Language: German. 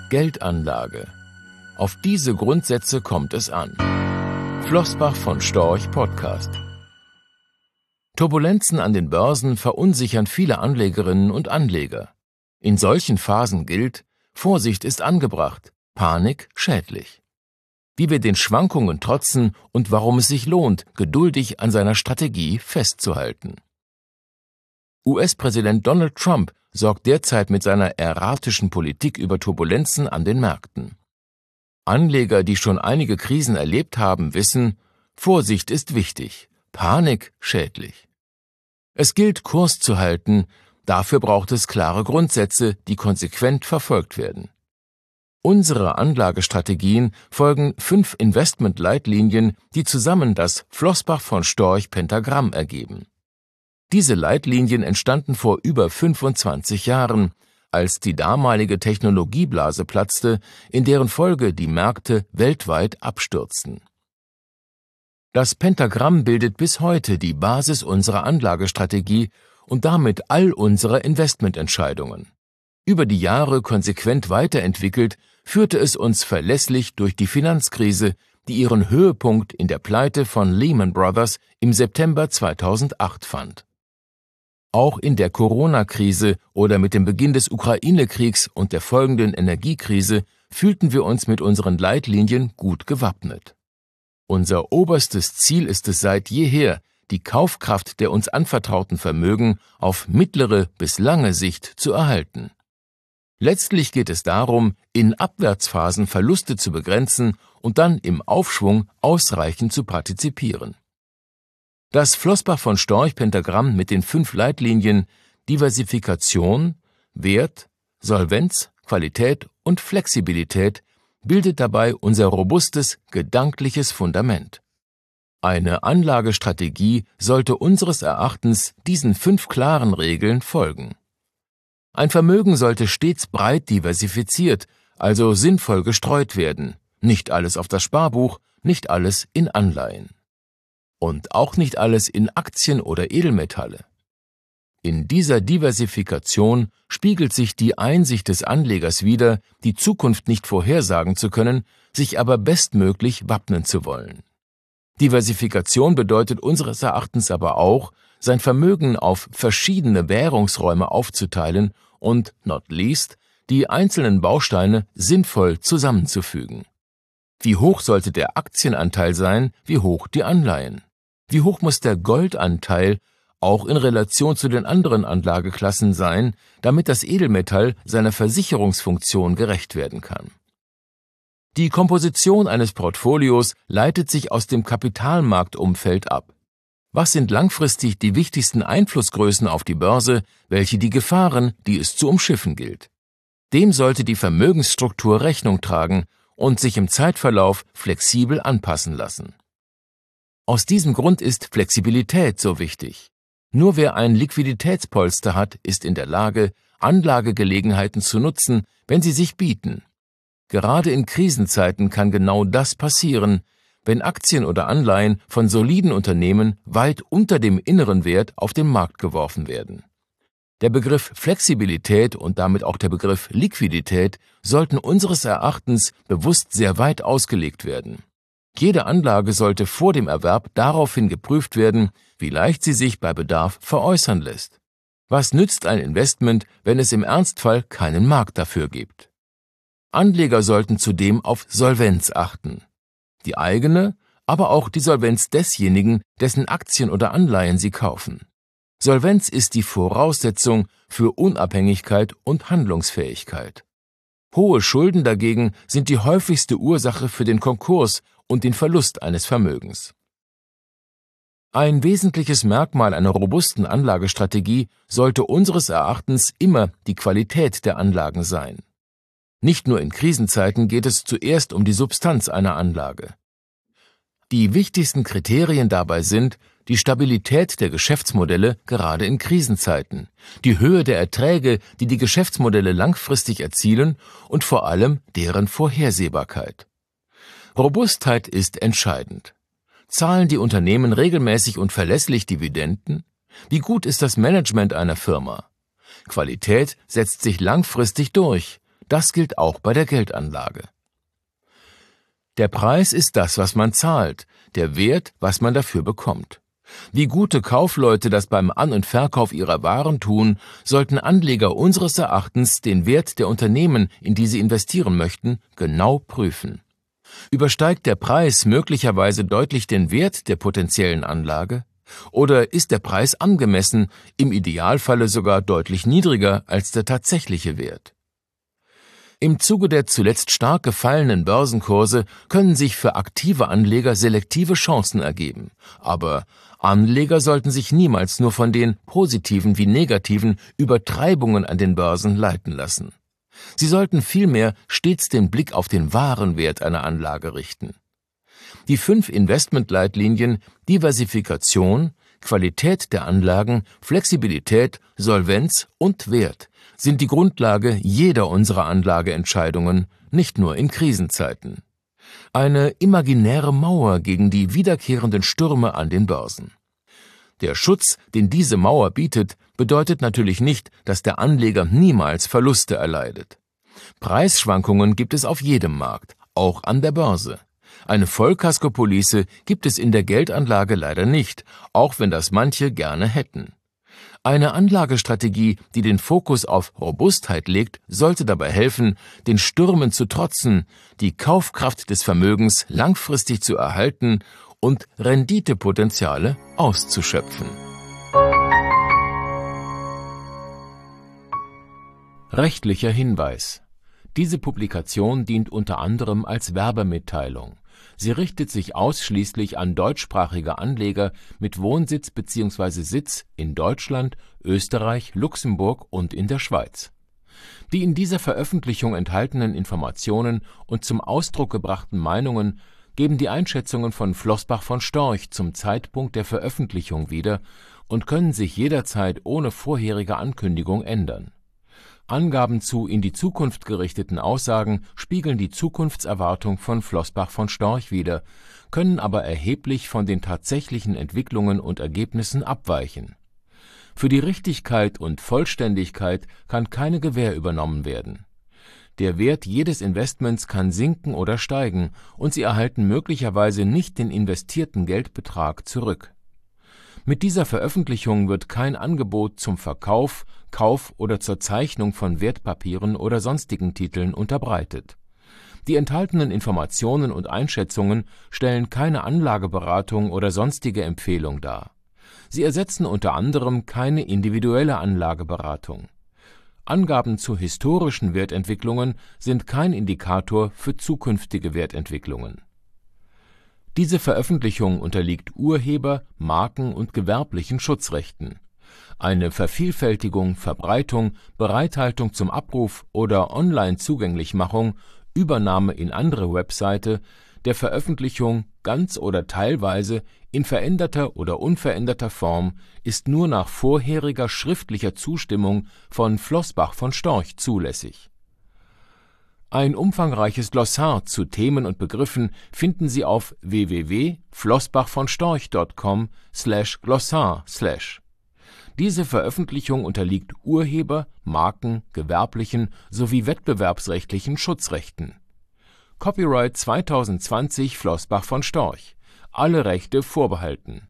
Geldanlage. Auf diese Grundsätze kommt es an. Flossbach von Storch Podcast. Turbulenzen an den Börsen verunsichern viele Anlegerinnen und Anleger. In solchen Phasen gilt: Vorsicht ist angebracht, Panik schädlich. Wie wir den Schwankungen trotzen und warum es sich lohnt, geduldig an seiner Strategie festzuhalten. US-Präsident Donald Trump sorgt derzeit mit seiner erratischen Politik über Turbulenzen an den Märkten. Anleger, die schon einige Krisen erlebt haben, wissen: Vorsicht ist wichtig, Panik schädlich. Es gilt, Kurs zu halten, dafür braucht es klare Grundsätze, die konsequent verfolgt werden. Unsere Anlagestrategien folgen 5 Investment-Leitlinien, die zusammen das Flossbach von Storch Pentagramm ergeben. Diese Leitlinien entstanden vor über 25 Jahren, als die damalige Technologieblase platzte, in deren Folge die Märkte weltweit abstürzten. Das Pentagramm bildet bis heute die Basis unserer Anlagestrategie und damit all unserer Investmententscheidungen. Über die Jahre konsequent weiterentwickelt, führte es uns verlässlich durch die Finanzkrise, die ihren Höhepunkt in der Pleite von Lehman Brothers im September 2008 fand. Auch in der Corona-Krise oder mit dem Beginn des Ukraine-Kriegs und der folgenden Energiekrise fühlten wir uns mit unseren Leitlinien gut gewappnet. Unser oberstes Ziel ist es seit jeher, die Kaufkraft der uns anvertrauten Vermögen auf mittlere bis lange Sicht zu erhalten. Letztlich geht es darum, in Abwärtsphasen Verluste zu begrenzen und dann im Aufschwung ausreichend zu partizipieren. Das Flossbach von Storch Pentagramm mit den 5 Leitlinien Diversifikation, Wert, Solvenz, Qualität und Flexibilität bildet dabei unser robustes, gedankliches Fundament. Eine Anlagestrategie sollte unseres Erachtens diesen 5 klaren Regeln folgen. Ein Vermögen sollte stets breit diversifiziert, also sinnvoll gestreut werden, nicht alles auf das Sparbuch, nicht alles in Anleihen. Und auch nicht alles in Aktien oder Edelmetalle. In dieser Diversifikation spiegelt sich die Einsicht des Anlegers wider, die Zukunft nicht vorhersagen zu können, sich aber bestmöglich wappnen zu wollen. Diversifikation bedeutet unseres Erachtens aber auch, sein Vermögen auf verschiedene Währungsräume aufzuteilen und, not least, die einzelnen Bausteine sinnvoll zusammenzufügen. Wie hoch sollte der Aktienanteil sein, wie hoch die Anleihen? Wie hoch muss der Goldanteil auch in Relation zu den anderen Anlageklassen sein, damit das Edelmetall seiner Versicherungsfunktion gerecht werden kann? Die Komposition eines Portfolios leitet sich aus dem Kapitalmarktumfeld ab. Was sind langfristig die wichtigsten Einflussgrößen auf die Börse, welche die Gefahren, die es zu umschiffen gilt? Dem sollte die Vermögensstruktur Rechnung tragen und sich im Zeitverlauf flexibel anpassen lassen. Aus diesem Grund ist Flexibilität so wichtig. Nur wer ein Liquiditätspolster hat, ist in der Lage, Anlagegelegenheiten zu nutzen, wenn sie sich bieten. Gerade in Krisenzeiten kann genau das passieren, wenn Aktien oder Anleihen von soliden Unternehmen weit unter dem inneren Wert auf den Markt geworfen werden. Der Begriff Flexibilität und damit auch der Begriff Liquidität sollten unseres Erachtens bewusst sehr weit ausgelegt werden. Jede Anlage sollte vor dem Erwerb daraufhin geprüft werden, wie leicht sie sich bei Bedarf veräußern lässt. Was nützt ein Investment, wenn es im Ernstfall keinen Markt dafür gibt? Anleger sollten zudem auf Solvenz achten. Die eigene, aber auch die Solvenz desjenigen, dessen Aktien oder Anleihen sie kaufen. Solvenz ist die Voraussetzung für Unabhängigkeit und Handlungsfähigkeit. Hohe Schulden dagegen sind die häufigste Ursache für den Konkurs und den Verlust eines Vermögens. Ein wesentliches Merkmal einer robusten Anlagestrategie sollte unseres Erachtens immer die Qualität der Anlagen sein. Nicht nur in Krisenzeiten geht es zuerst um die Substanz einer Anlage. Die wichtigsten Kriterien dabei sind die Stabilität der Geschäftsmodelle gerade in Krisenzeiten, die Höhe der Erträge, die die Geschäftsmodelle langfristig erzielen und vor allem deren Vorhersehbarkeit. Robustheit ist entscheidend. Zahlen die Unternehmen regelmäßig und verlässlich Dividenden? Wie gut ist das Management einer Firma? Qualität setzt sich langfristig durch. Das gilt auch bei der Geldanlage. Der Preis ist das, was man zahlt, der Wert, was man dafür bekommt. Wie gute Kaufleute das beim An- und Verkauf ihrer Waren tun, sollten Anleger unseres Erachtens den Wert der Unternehmen, in die sie investieren möchten, genau prüfen. Übersteigt der Preis möglicherweise deutlich den Wert der potenziellen Anlage? Oder ist der Preis angemessen, im Idealfalle sogar deutlich niedriger als der tatsächliche Wert? Im Zuge der zuletzt stark gefallenen Börsenkurse können sich für aktive Anleger selektive Chancen ergeben. Aber Anleger sollten sich niemals nur von den positiven wie negativen Übertreibungen an den Börsen leiten lassen. Sie sollten vielmehr stets den Blick auf den wahren Wert einer Anlage richten. Die 5 Investmentleitlinien Diversifikation, Qualität der Anlagen, Flexibilität, Solvenz und Wert sind die Grundlage jeder unserer Anlageentscheidungen, nicht nur in Krisenzeiten. Eine imaginäre Mauer gegen die wiederkehrenden Stürme an den Börsen. Der Schutz, den diese Mauer bietet, bedeutet natürlich nicht, dass der Anleger niemals Verluste erleidet. Preisschwankungen gibt es auf jedem Markt, auch an der Börse. Eine Vollkaskopolice gibt es in der Geldanlage leider nicht, auch wenn das manche gerne hätten. Eine Anlagestrategie, die den Fokus auf Robustheit legt, sollte dabei helfen, den Stürmen zu trotzen, die Kaufkraft des Vermögens langfristig zu erhalten und Renditepotenziale auszuschöpfen. Rechtlicher Hinweis: Diese Publikation dient unter anderem als Werbemitteilung. Sie richtet sich ausschließlich an deutschsprachige Anleger mit Wohnsitz bzw. Sitz in Deutschland, Österreich, Luxemburg und in der Schweiz. Die in dieser Veröffentlichung enthaltenen Informationen und zum Ausdruck gebrachten Meinungen geben die Einschätzungen von Flossbach von Storch zum Zeitpunkt der Veröffentlichung wieder und können sich jederzeit ohne vorherige Ankündigung ändern. Angaben zu in die Zukunft gerichteten Aussagen spiegeln die Zukunftserwartung von Flossbach von Storch wider, können aber erheblich von den tatsächlichen Entwicklungen und Ergebnissen abweichen. Für die Richtigkeit und Vollständigkeit kann keine Gewähr übernommen werden. Der Wert jedes Investments kann sinken oder steigen, und Sie erhalten möglicherweise nicht den investierten Geldbetrag zurück. Mit dieser Veröffentlichung wird kein Angebot zum Verkauf, Kauf oder zur Zeichnung von Wertpapieren oder sonstigen Titeln unterbreitet. Die enthaltenen Informationen und Einschätzungen stellen keine Anlageberatung oder sonstige Empfehlung dar. Sie ersetzen unter anderem keine individuelle Anlageberatung. Angaben zu historischen Wertentwicklungen sind kein Indikator für zukünftige Wertentwicklungen. Diese Veröffentlichung unterliegt Urheber-, Marken- und gewerblichen Schutzrechten. Eine Vervielfältigung, Verbreitung, Bereithaltung zum Abruf oder Online-Zugänglichmachung, Übernahme in andere Webseite der Veröffentlichung ganz oder teilweise in veränderter oder unveränderter Form ist nur nach vorheriger schriftlicher Zustimmung von Flossbach von Storch zulässig. Ein umfangreiches Glossar zu Themen und Begriffen finden Sie auf www.flossbachvonstorch.com/glossar/. Diese Veröffentlichung unterliegt Urheber-, Marken-, gewerblichen sowie wettbewerbsrechtlichen Schutzrechten. Copyright 2020 Flossbach von Storch. Alle Rechte vorbehalten.